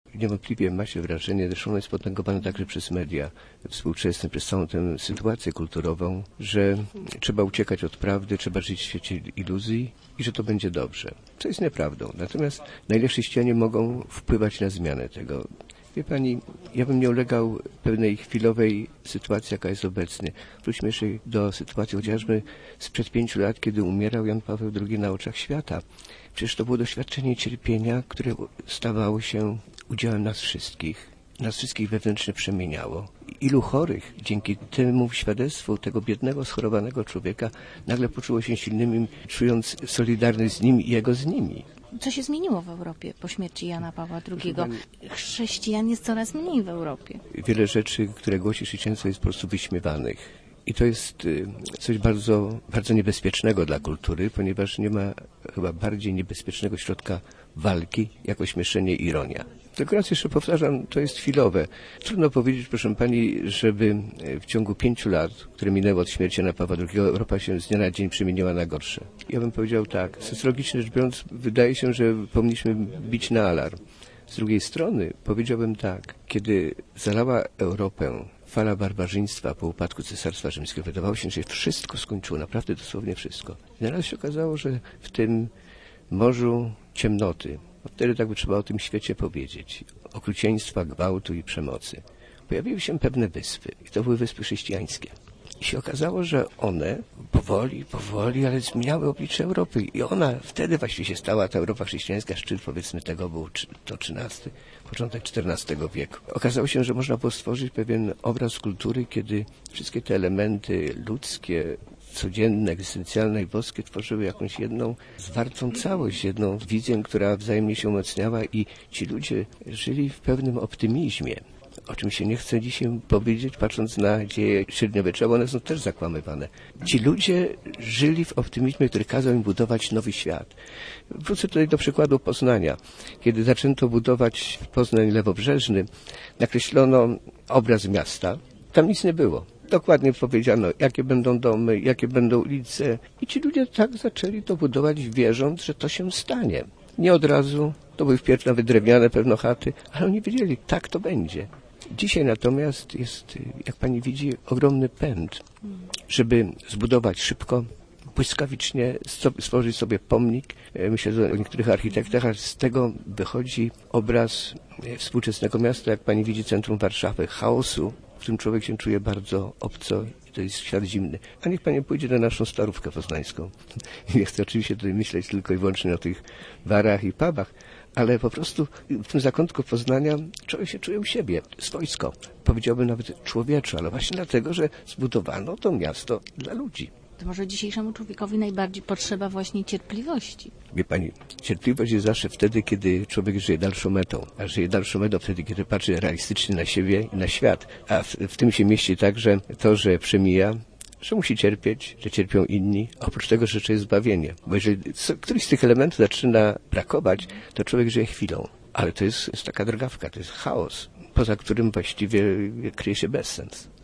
Niewątpliwie ma się wrażenie, zresztą ono jest potęgowane także przez media współczesne, przez całą tę sytuację kulturową, że trzeba uciekać od prawdy, trzeba żyć w świecie iluzji i że to będzie dobrze. Co jest nieprawdą. Natomiast na ile chrześcijanie mogą wpływać na zmianę tego? Wie pani, ja bym nie ulegał pewnej chwilowej sytuacji, jaka jest obecnie. Wróćmy jeszcze do sytuacji chociażby sprzed 5 lat, kiedy umierał Jan Paweł II na oczach świata. Przecież to było doświadczenie cierpienia, które stawało się udziałem nas wszystkich wewnętrznie przemieniało. Ilu chorych dzięki temu świadectwu tego biednego, schorowanego człowieka nagle poczuło się silnymi, czując solidarność z nim i jego z nimi. Co się zmieniło w Europie po śmierci Jana Pawła II? Chrześcijan jest coraz mniej w Europie. Wiele rzeczy, które głosi chrześcijaństwo, jest po prostu wyśmiewanych. I to jest coś bardzo, bardzo niebezpiecznego dla kultury, ponieważ nie ma chyba bardziej niebezpiecznego środka walki, jak ośmieszenie i ironia. Tylko raz jeszcze powtarzam, to jest chwilowe. Trudno powiedzieć, proszę pani, żeby w ciągu 5 lat, które minęły od śmierci Jana Pawła II, Europa się z dnia na dzień przemieniła na gorsze. Ja bym powiedział tak, socjologicznie rzecz biorąc, wydaje się, że powinniśmy bić na alarm. Z drugiej strony powiedziałbym tak, kiedy zalała Europę fala barbarzyństwa po upadku Cesarstwa Rzymskiego, wydawało się, że wszystko skończyło, naprawdę dosłownie wszystko. I naraz się okazało, że w tym morzu ciemnoty, wtedy tak by trzeba o tym świecie powiedzieć, okrucieństwa, gwałtu i przemocy, pojawiły się pewne wyspy. I to były wyspy chrześcijańskie. I się okazało, że one powoli, ale zmieniały oblicze Europy. I ona wtedy właściwie się stała, ta Europa chrześcijańska, szczyt powiedzmy tego był to XIII, początek XIV wieku. Okazało się, że można było stworzyć pewien obraz kultury, kiedy wszystkie te elementy ludzkie, codzienne, egzystencjalne i boskie tworzyły jakąś jedną zwartą całość, jedną wizję, która wzajemnie się umacniała i ci ludzie żyli w pewnym optymizmie. O czym się nie chce dzisiaj powiedzieć, patrząc na dzieje średniowiecza, bo one są też zakłamywane. Ci ludzie żyli w optymizmie, który kazał im budować nowy świat. Wrócę tutaj do przykładu Poznania. Kiedy zaczęto budować Poznań lewobrzeżny, nakreślono obraz miasta. Tam nic nie było. Dokładnie powiedziano, jakie będą domy, jakie będą ulice. I ci ludzie tak zaczęli to budować, wierząc, że to się stanie. Nie od razu, to były wpierw nawet drewniane pewno chaty, ale oni wiedzieli, tak to będzie. Dzisiaj natomiast jest, jak pani widzi, ogromny pęd, żeby zbudować szybko, błyskawicznie, stworzyć sobie pomnik. Myślę o niektórych architektach, a z tego wychodzi obraz współczesnego miasta, jak pani widzi, centrum Warszawy, chaosu, w którym człowiek się czuje bardzo obco i to jest świat zimny. A niech pani pójdzie na naszą Starówkę poznańską. Nie chcę oczywiście tutaj myśleć tylko i wyłącznie o tych barach i pubach, ale po prostu w tym zakątku Poznania człowiek się czuje u siebie, swojsko. Powiedziałbym nawet człowieczo, ale właśnie dlatego, że zbudowano to miasto dla ludzi. To może dzisiejszemu człowiekowi najbardziej potrzeba właśnie cierpliwości. Wie pani, cierpliwość jest zawsze wtedy, kiedy człowiek żyje dalszą metą. A żyje dalszą metą wtedy, kiedy patrzy realistycznie na siebie i na świat. A w tym się mieści także to, że przemija, że musi cierpieć, że cierpią inni. Oprócz tego rzeczy jest zbawienie. Bo jeżeli któryś z tych elementów zaczyna brakować, to człowiek żyje chwilą. Ale to jest taka drgawka, to jest chaos, poza którym właściwie kryje się bezsens.